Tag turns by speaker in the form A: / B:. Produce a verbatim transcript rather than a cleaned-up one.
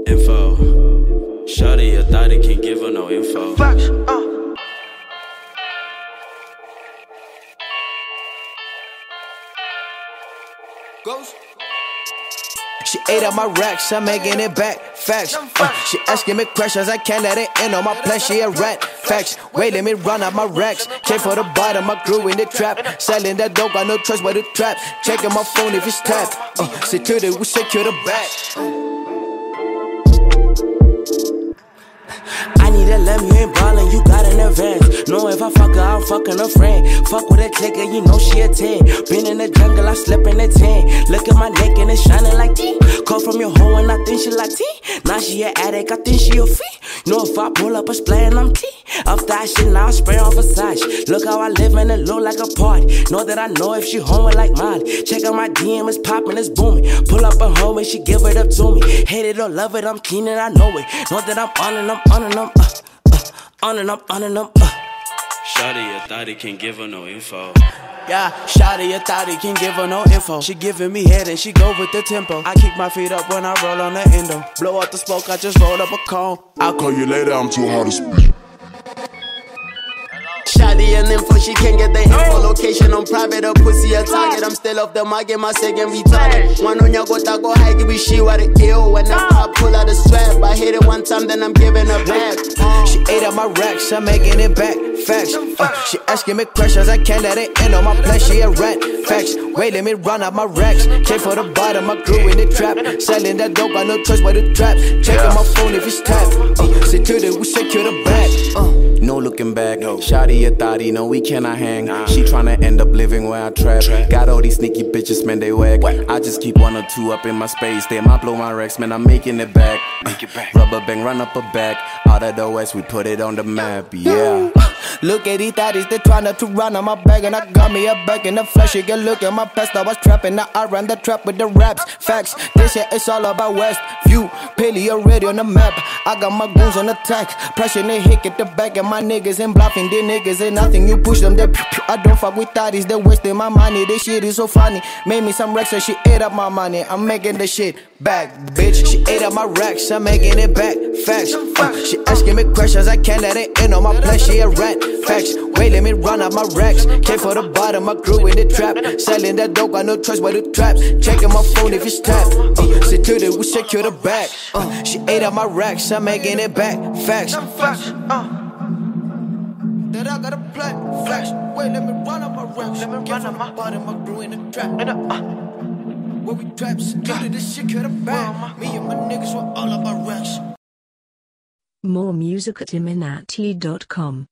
A: Info. Shawty, I thought he can't give her no info.
B: Facts, uh. Ghost.
C: She ate up my racks, I'm making it back. Facts. Uh, she asking me questions, I can't let it in on my plan. She a rat. Facts. Wait, let me run out my racks. Came for the bottom, I grew in the trap. Selling that dope, got no trust but the trap. Checking my phone if it's tapped. Uh, security, we secure the back.
D: I need a lemon, you ain't ballin', you got an advance. Know if I fuck her, I'm fucking a friend. Fuck with a clicker, you know she a ten. Been in the jungle, I slip in the ten. Look at my neck and it's shining like tea. Call from your hoe and I think she like tea. Now she an addict, I think she a fee. Know if I pull up a splay and I'm tea. Off that shit, now I spray on Versace. Look how I live and it look like a party. Know that I know if she home with like Molly. Check out my D M, it's poppin', it's booming. Pull up a hoe and she give it up to me. Hate it or love it, I'm keen and I know it. Know that I'm on and I'm on and I'm uh, uh, on and I'm on and I'm uh.
A: Shawty, I thought he can't give her no info.
D: Yeah, shawty, I thought he can't give her no info. She giving me head and she go with the tempo. I kick my feet up when I roll on the endo. Blow out the smoke, I just roll up a cone.
E: I'll call you later, I'm too hard to speak.
F: Shawty and info, she can't get the info. Location on private, or pussy a target. I'm still off the market, my second retarded. One on your go go high, give me she what it ill. When I pop, pull out the strap. I hit it one time, then I'm giving her back.
C: She ate up my racks, I'm making it back. Facts. Uh, she asking me questions, I can't let it in on my plan. She a rat. Facts. Wait, let me run out my racks. Came for the bottom, I grew in the trap. Selling that dope, got no trust but the trap. Checking my phone if it's tapped. Uh, security, we secure the back. Uh.
D: No looking back, no. Shawty a thotty, no we cannot hang. Nah. She tryna end up living where I trap. trap. Got all these sneaky bitches, man, they whack. What? I just keep one or two up in my space. Damn, I blow my racks, man, I'm making it back. Make it back. Rubber bang, run up a back. Out of the west, we put it on the map, yeah.
C: Look at these thotties, they tryna to run on my bag. And I got me a bag in the flesh. You can look at my past, I was trapping. Now I ran the trap with the raps. Facts, this shit is all about West View. Paley already on the map. I got my goons on attack. Pressure they hit at the back. And my niggas ain't bluffing, they niggas ain't nothing. You push them, they pew, pew. I don't fuck with thotties, they wasting my money. This shit is so funny. Made me some racks, so she ate up my money. I'm making the shit back, bitch. She ate up my racks, I'm making it back. Facts. Uh, she asking me questions, I can't let it in on my plan. She a rat. Facts. Wait, let me run out my racks. Came for the bottom, I grew in the trap. Selling that dope, got no trust but the traps. Checking my phone if it's tapped. Uh, security, we secure the back. Uh, she ate up my racks, I'm making it back. Facts.
B: Facts, uh. That I gotta play. Facts. Wait, let me run out my racks. Let me run out my bottom, I grew in the trap. And uh, where we trap, security, this shit cut the back. Me and my niggas were all about racks.
G: More music at iminati dot com.